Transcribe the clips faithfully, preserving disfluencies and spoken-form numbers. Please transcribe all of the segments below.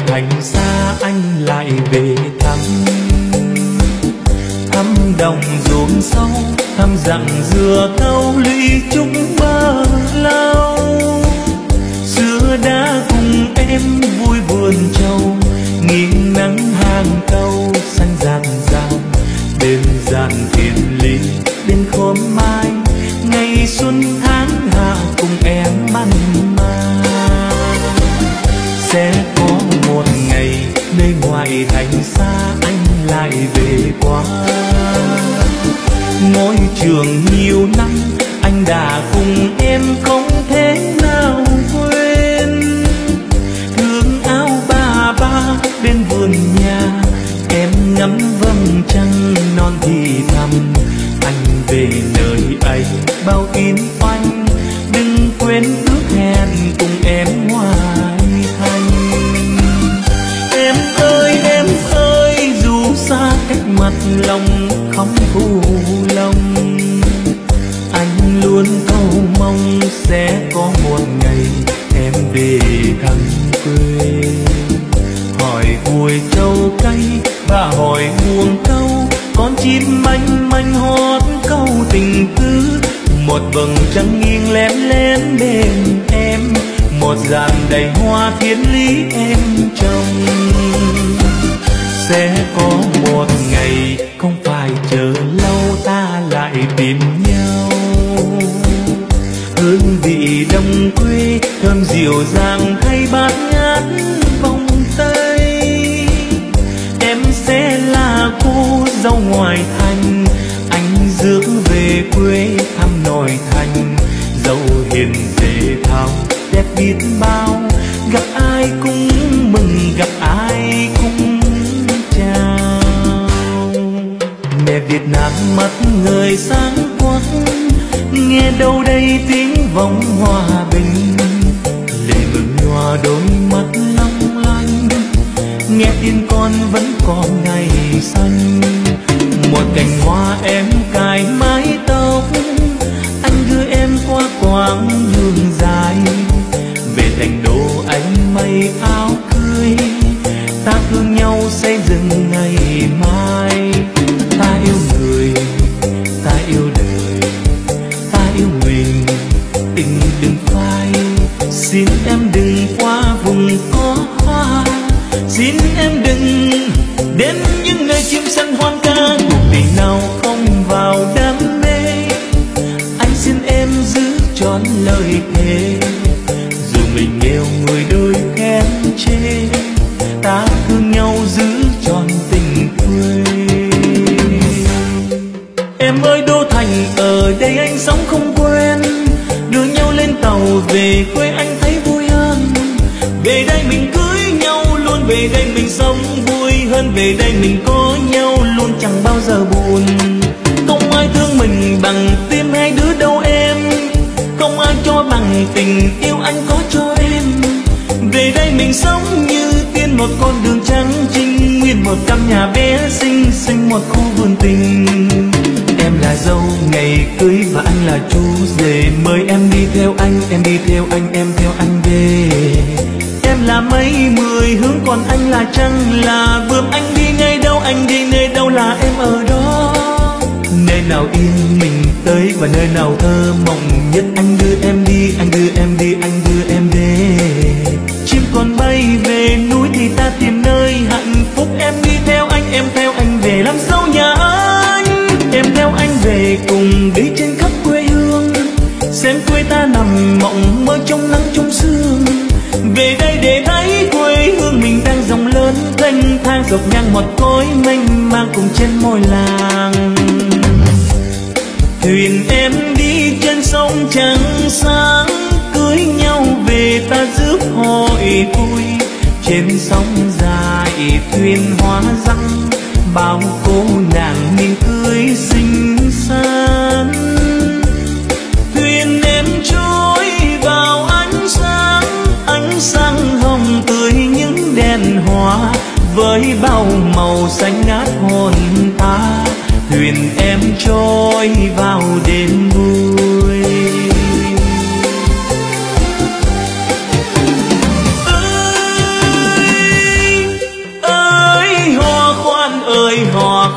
thành xa anh lại về thăm, thăm đồng ruộng sâu, thăm dặm dừa câu lũy chúng bơ lâu. Xưa đã cùng em vui vườn trầu, nghiêng nắng hàng câu xanh rạng rào. Bên dàn thiền ly, bên khóm mai, ngày xuân tháng hạ cùng em mặn mà. Sẽ có một ngày nơi ngoại thành xa anh lại về qua. Ngôi trường nhiều năm anh đã cùng em không thể nào quên. Thương áo ba ba bên vườn nhà, em ngắm vầng trăng non thì thầm. Anh về nơi ấy bao in oanh, đừng quên ước hẹn cùng em ngoài thành. Em ơi em ơi dù xa cách mặt lòng không phụ lòng, anh luôn cầu mong sẽ có một ngày em về thăm quê. Hỏi vui châu cây và hỏi buồn câu, con chim manh manh hót câu tình tư. Một vầng trăng nghiêng lén lén bên em, một dàn đầy hoa thiên lý em trồng. Sẽ có một ngày không phải chờ lâu ta lại tìm nhau. Hương vị đồng quê thơm dịu dàng thay bát ngát vòng tay. Em sẽ là cô dâu ngoại thành, anh rước về quê thăm nội thành. Dâu hiền thể thao đẹp biết bao, gặp ai cũng mừng gặp ai cũng chào. Mẹ Việt Nam mắt người sáng quắc, nghe đâu đây tiếng vọng hòa bình. Lệ mừng nhòa đôi mắt long lanh, nghe tin con vẫn còn ngày xanh. Một cành hoa em cài mái tóc, anh đưa em qua quãng đường dài. Về thành đô anh may áo cưới, ta thương nhau xây dựng ngày mai. Ta yêu người, ta yêu đời, ta yêu mình, tình đừng phai. Xin em đừng qua vùng có hoa, xin em đừng đến những nơi chim săn hoang ca. Cuộc tình nào không vào đam mê, anh xin em giữ trọn lời thề. Dù mình nghèo người đôi khen chê, ta thương nhau giữ trọn tình quê. Em ơi đô thành ở đây anh sống không quen, đưa nhau lên tàu về quê anh thấy vui hơn. Về đây mình cưới nhau luôn, về đây mình sống vui hơn. Về đây mình có nhau luôn chẳng bao giờ buồn. Không ai thương mình bằng tim hai đứa đâu em, không ai cho bằng tình yêu anh có cho em. Về đây mình sống như tiên, một con đường trắng trinh, nguyên một căn nhà bé xinh xinh, một khu vườn tình. Em là dâu ngày cưới và anh là chú rể, mời em đi theo anh, em đi theo anh, em theo anh về. Em là mây mười hướng, còn anh là trăng là bướm. Anh đi ngay đâu, anh đi nơi đâu là em ở đó. Nơi nào yên mình tới và nơi nào thơ mộng nhất, anh đưa em đi, anh đưa em đi, anh đưa em về. Chim còn bay về núi thì ta tìm nơi hạnh phúc. Em đi theo anh, em theo anh về làm dâu nhà anh. Em theo anh về cùng đi trên khắp quê hương, xem quê ta nằm mộng mơ trong nắng trong sương. Về đây để thấy quê hương mình đang rộng lớn thanh thang, dọc ngang một cõi mênh mang cùng trên môi làng. Thuyền em đi trên sông trắng sáng, cưới nhau về ta rước hội vui. Trên sông dài thuyền hóa răng, bao cô nàng miền cưới xinh xắn. Thuyền em trôi vào ánh sáng, ánh sáng hồng tươi những đèn hoa, với bao màu xanh ngát hồn ta. Thuyền em trôi vào đêm vui. Ơi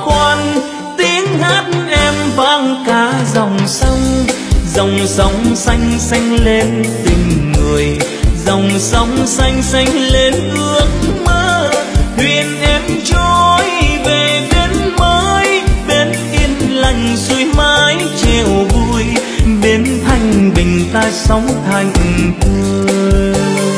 khoan, tiếng hát em vang cả dòng sông. Dòng sông xanh xanh lên tình người, dòng sông xanh xanh lên ước mơ. Thuyền em trôi về bến mới, bến yên lành xuôi mái treo vui, bến thanh bình ta sống thành thơi.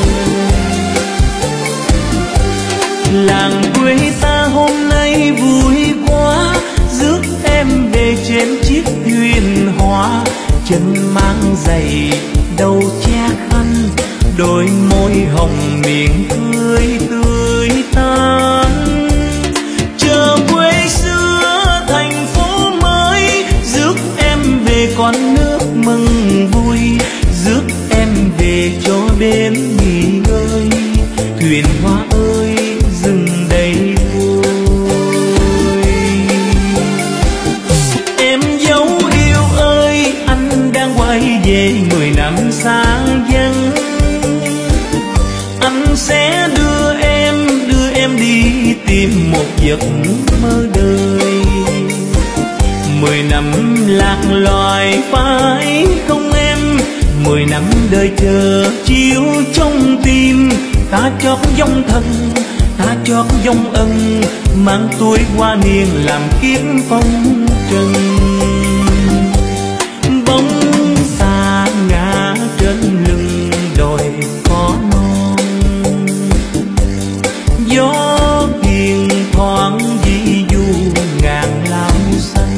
Làng quê ta hôm nay vui quá, rước em về trên chiếc thuyền hoa. Chân mang giày đầu che khăn, đôi môi hồng miệng cười tươi tắn. Chờ quê xưa thành phố mới, rước em về con nước mừng vui, rước em về cho bên nghỉ ngơi. Thuyền hoa ơi dừng đây vui. Em dấu yêu ơi, anh đang quay về mười năm xa vắng. Anh sẽ đưa em, đưa em đi tìm một giấc mơ đời. Mười năm lạc loài phải không em? Mười năm đời chờ chiếu trong tim. Ta chót dòng thân, ta chót dòng ân, mang tuổi qua niên làm kiếp phong trần. Bóng xa ngã trên lưng đồi có non, gió hiền thoáng di du ngàn lao xanh.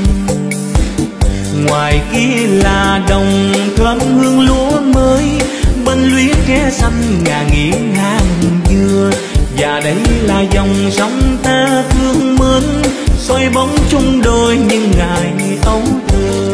Ngoài kia là đồng thơm hương lúa mới, bên lũy tre xanh ngả nghiêng hàng dừa. Và đây là dòng sông ta thương mến, soi bóng chung đôi những ngày ấu thơ.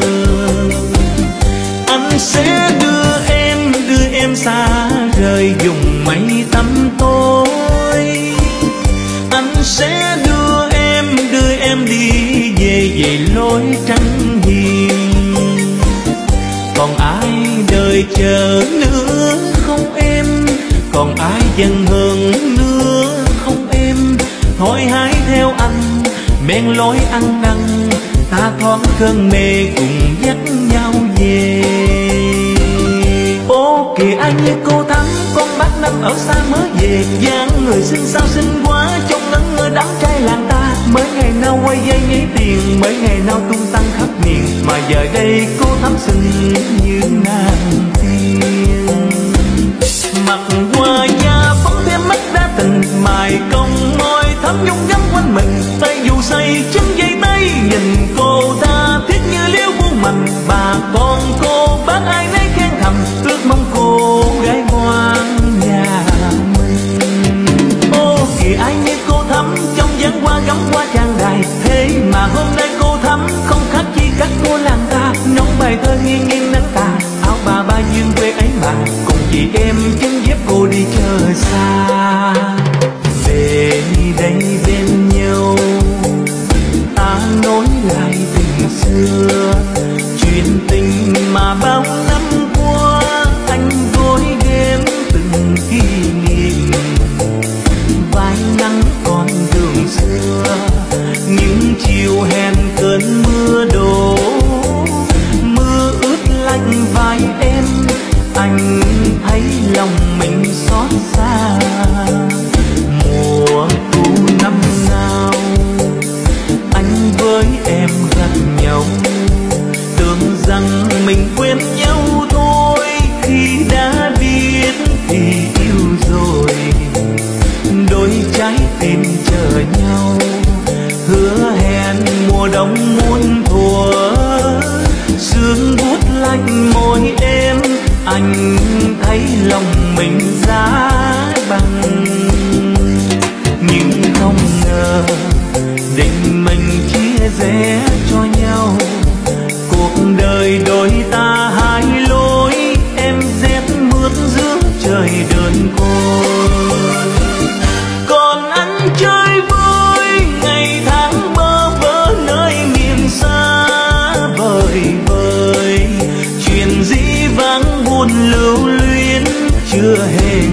Anh sẽ đưa em, đưa em xa rời vùng mây tăm tối. Anh sẽ đưa em, đưa em đi về về lối trắng hiền. Còn ai đời chờ nữa không em? Còn ai dần hơn nữa không em? Thôi hãy theo anh men lối ăn năn, ta thoáng cơn mê cùng dắt nhau về. Ô kìa ai như cô Thắm, con bác năm ở xa mới về. dáng người xinh sao xinh quá, trông nắng ở đám trai làng ta. Mới ngày nào quay dây nhảy tiền, mấy ngày nào tung tăng khắp miền. Mà giờ đây cô Thắm xinh như nàng tiên. Mặt hoa da phấn thêm mắt đá tình, mài cong môi thắm nhung nhắm quanh mình. Tay dù say chân dây tay, nhìn cô ta thiết như liễu vô mình. Bà con cô bác ai nấy khen thầm, ước mong cô gái ngoan nhà mình. Ô kìa ai như cô Thắm, trong dáng hoa gắm hoa tràn đầy. Thế mà hôm nay cô Thắm không khác chi các cô làng ta. Nóng bài thơ nghiêng nghiêng nắng tà, áo bà ba dương quê ấy mà. Cùng vì em chân dép cô đi chờ xa. Về đây bên nhau, ta nối lại tình xưa. Chuyện tình mà bao năm qua, anh gối ghém từng kỷ niệm. Vai nắng con đường xưa, những chiều hẹn cơn mưa đổ. Mưa ướt lạnh vai em, anh thấy lòng mình xót xa. Mùa thu năm nào, anh với em gặp nhau. Tưởng rằng mình quên nhau thôi, khi đã biết thì yêu rồi. Đôi trái tim chờ nhau, hứa hẹn mùa đông muôn thuở. Sương buốt lạnh môi em, anh thấy lòng mình giá băng. Nhưng không ngờ định mình chia rẽ cho nhau. Cuộc đời đôi ta hai lối, em rét mướt giữa trời đơn côi. Còn anh chơi vui ngày tháng bơ vơ nơi miền xa vời vời. Chuyện dĩ vãng buồn lưu luyến chưa hề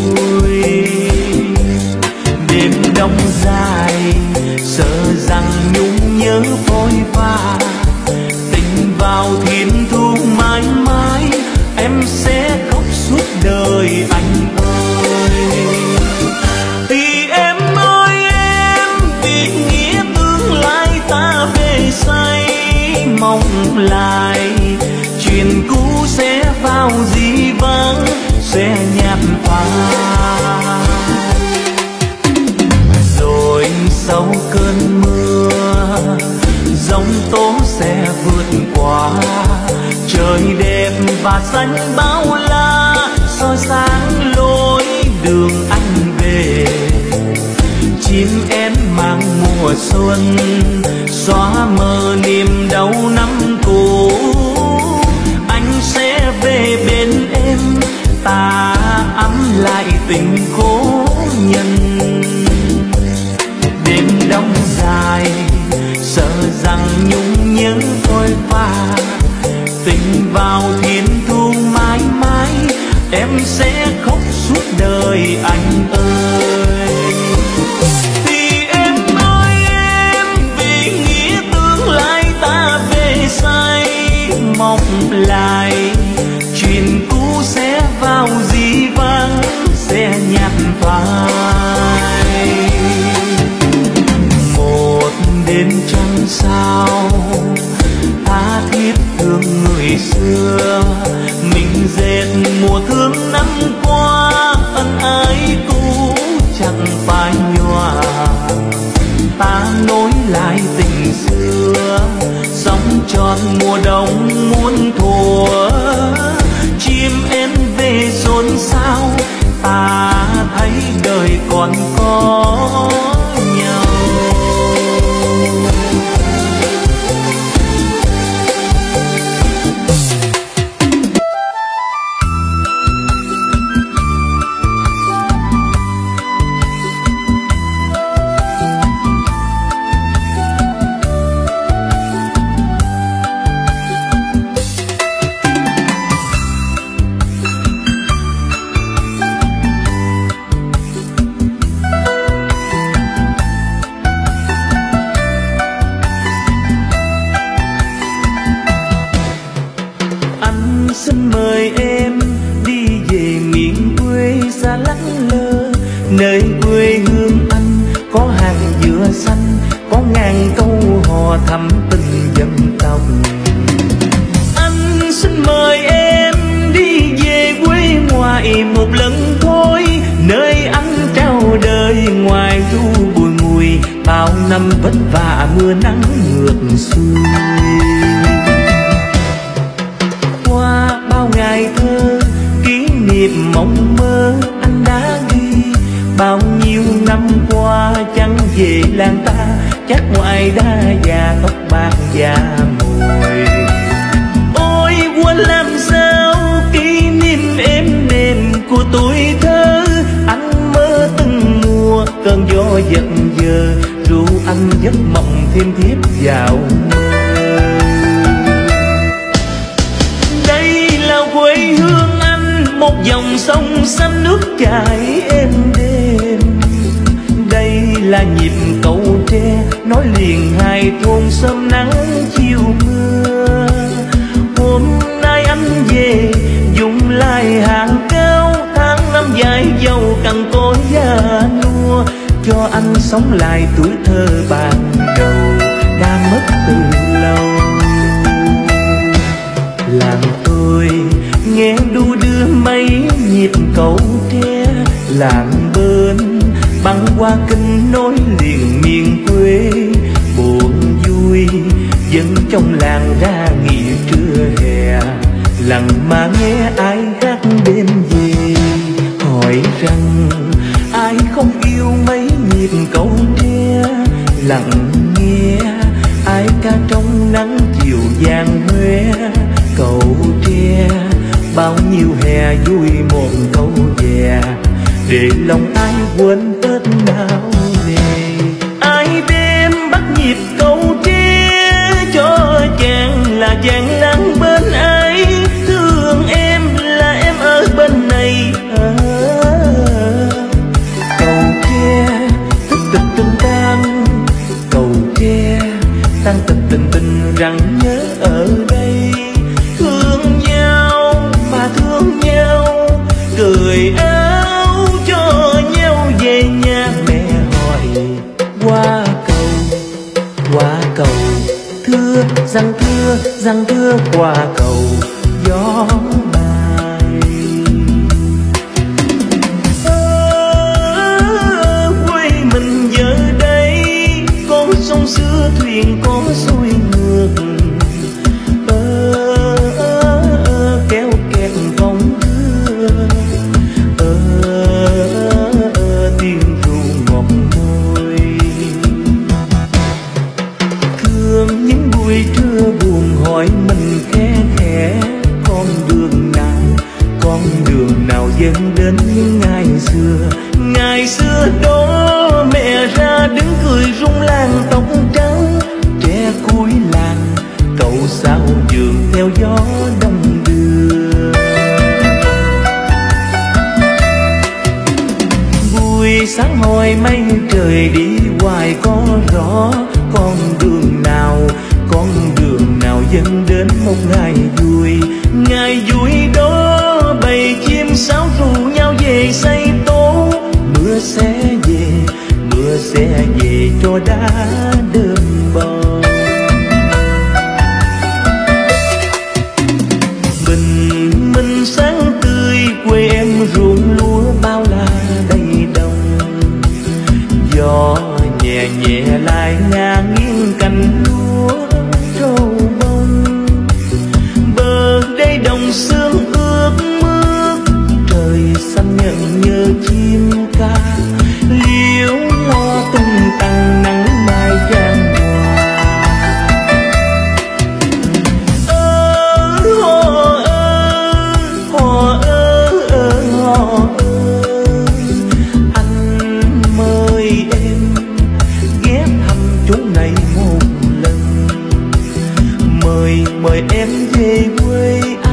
nguôi. Đêm đông dài sợ rằng nhớ phôi pha. Tình vào thiên thu mãi mãi, em sẽ khóc suốt đời anh ơi. Thì em ơi em, vì nghĩa tương lai ta về say mong lại. Chuyện cũ sẽ vào dĩ vãng, sẽ nhạt phai. Rồi sau cơn mưa, giông tố sẽ vượt qua. Trời đẹp và xanh bao la, soi sáng lối đường anh về. Chim én mang mùa xuân, xóa mờ niềm đau năm cũ. Anh sẽ về bên em, ta ấm lại tình cố nhân. Đêm đông dài, sợ rằng nhung nhớ phôi pha. Tình vào thiên thu mãi mãi, em sẽ khóc suốt đời anh ơi. Thì em ơi em, vì nghĩa tương lai ta về say mong lại. Chuyện cũ sẽ vào dĩ vãng, sẽ nhạt phai. Một đêm trăng sao, tha thiết thương người xưa. Mình dệt mùa thương năm qua, ân ái cũ chẳng phai nhòa. Ta nối lại tình xưa, sống tròn mùa đông muôn thuở. Chim én về xôn xao, ta thấy đời còn có nhau. Xin mời em đi về miền quê xa lắng lơ. Nơi quê hương anh có hàng dừa xanh, có ngàn câu hò thắm tình dân tộc. Anh xin mời em đi về quê ngoại một lần thôi. Nơi anh trao đời ngoài ru bùi ngùi, bao năm vất vả mưa nắng ngược xuôi. Bao ngày thơ kỷ niệm mộng mơ anh đã ghi. Bao nhiêu năm qua chẳng về làng ta, chắc ngoại đã già tóc bạc già mồi. Ôi quên làm sao kỷ niệm êm đềm của tuổi thơ. Anh mơ từng mùa cơn gió giật giờ, ru anh giấc mộng thêm thiếp vào mơ. Quê hương anh một dòng sông xanh nước chảy êm đềm. Đây là nhịp cầu tre nối liền hai thôn sớm nắng chiều mưa. Hôm nay anh về dùng lại hàng cao, tháng năm dài dầu cằn cỗi già nua. Cho anh sống lại tuổi thơ ban đầu đã mất từ lâu. Làng tôi nghe đu đưa mấy nhịp cầu tre. Làng bên băng qua kinh nối liền miền quê. Buồn vui dân trong làng ra nghỉ trưa hè. Lặng mà nghe ai hát đêm về, hỏi rằng ai không yêu mấy nhịp cầu tre. Lặng nghe ai ca trong nắng chiều vàng huê. Cầu tre bao nhiêu hè vui một câu về, để lòng ai quên Tết nào về. Ai đêm bắt nhịp câu tre cho chàng là chàng đang bên ai. Thương em là em ở bên này. À, cầu tre tích tích tinh tan, cầu tre tan tật tình tình rằng nhớ ở đây. Thương nhau mà thương nhau, cười áo cho nhau về nhà. Mẹ hỏi qua cầu, qua cầu thưa rằng thưa rằng thưa qua cầu gió bay. Ở quê mình giờ đây có sông xưa thuyền có xuôi ngược. Ờ, ờ, ờ, kéo kẹt vòng đưa. Ờ, ờ, tiếng ru ngọt môi. Thương những buổi trưa buồn hỏi mình khe khẽ, con đường nào, con đường nào dẫn đến những ngày xưa. Ngày xưa đó mẹ ra đứng cười rung làng tóc trắng, trẻ cuối làng cậu sao giường theo gió đông đưa. Buổi sáng hỏi mây trời đi hoài có rõ, con đường nào, con đường nào dẫn đến một ngày vui. Ngày vui đó bầy chim sáo ru nhau về xây tố. Mưa sẽ về, mưa sẽ về cho đá đơn bờ. Bình minh sáng tươi quê em ruộng lúa bao la đầy đồng. Gió nhẹ nhẹ lại ngả nghiêng cành lúa trâu bông. Bờ đây đồng sương ướt mướt, trời xanh nhận nhớ chim ca. Liễu lo tung tăng nắng mai rạng hòa. Ơ hò ơ hò ơ ơ hò ơ, anh mời em ghé thăm chỗ này một lần. Mời mời em về quê